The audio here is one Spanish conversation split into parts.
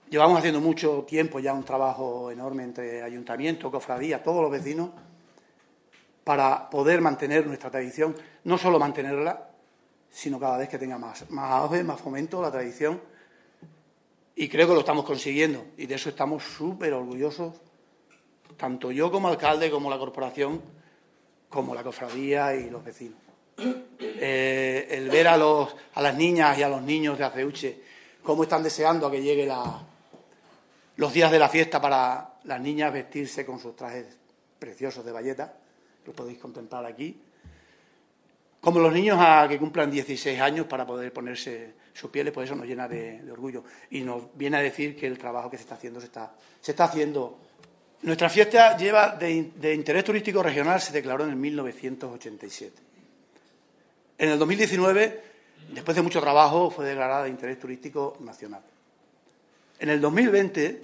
Llevamos haciendo mucho tiempo ya un trabajo enorme entre ayuntamientos, cofradías, todos los vecinos, para poder mantener nuestra tradición, no solo mantenerla, sino cada vez que tenga más auge, más fomento la tradición. Y creo que lo estamos consiguiendo, y de eso estamos súper orgullosos, tanto yo como alcalde, como la corporación, como la cofradía y los vecinos. El ver a las niñas y a los niños de Aceuche cómo están deseando a que llegue los días de la fiesta para las niñas vestirse con sus trajes preciosos de bayeta, que podéis contemplar aquí, como los niños a que cumplan 16 años para poder ponerse sus pieles, pues eso nos llena de orgullo y nos viene a decir que el trabajo que se está haciendo se está haciendo. Nuestra fiesta lleva de interés turístico regional, se declaró en el 1987. En el 2019, después de mucho trabajo, fue declarada de interés turístico nacional. En el 2020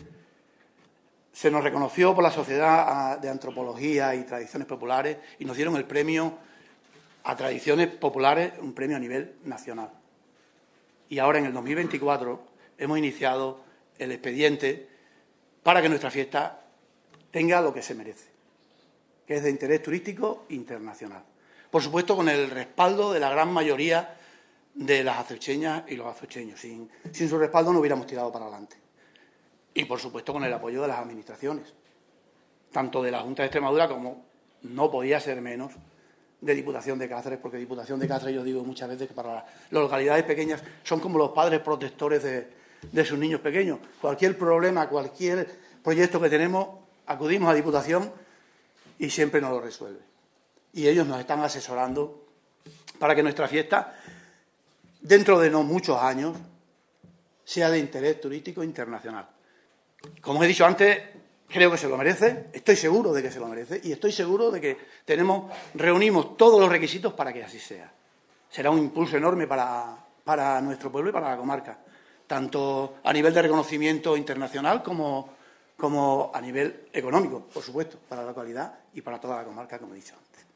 se nos reconoció por la Sociedad de Antropología y Tradiciones Populares y nos dieron el premio a Tradiciones Populares, un premio a nivel nacional. Y ahora, en el 2024, hemos iniciado el expediente para que nuestra fiesta tenga lo que se merece, que es de interés turístico internacional. Por supuesto, con el respaldo de la gran mayoría de las aceucheñas y los aceucheños. Sin su respaldo no hubiéramos tirado para adelante. Y, por supuesto, con el apoyo de las administraciones, tanto de la Junta de Extremadura como, no podía ser menos, de Diputación de Cáceres, porque Diputación de Cáceres, yo digo muchas veces que para las localidades pequeñas son como los padres protectores de sus niños pequeños. Cualquier problema, cualquier proyecto que tenemos, acudimos a Diputación y siempre nos lo resuelve. Y ellos nos están asesorando para que nuestra fiesta, dentro de no muchos años, sea de interés turístico internacional. Como he dicho antes, creo que se lo merece, estoy seguro de que se lo merece y estoy seguro de que reunimos todos los requisitos para que así sea. Será un impulso enorme para nuestro pueblo y para la comarca, tanto a nivel de reconocimiento internacional como a nivel económico, por supuesto, para la localidad y para toda la comarca, como he dicho antes.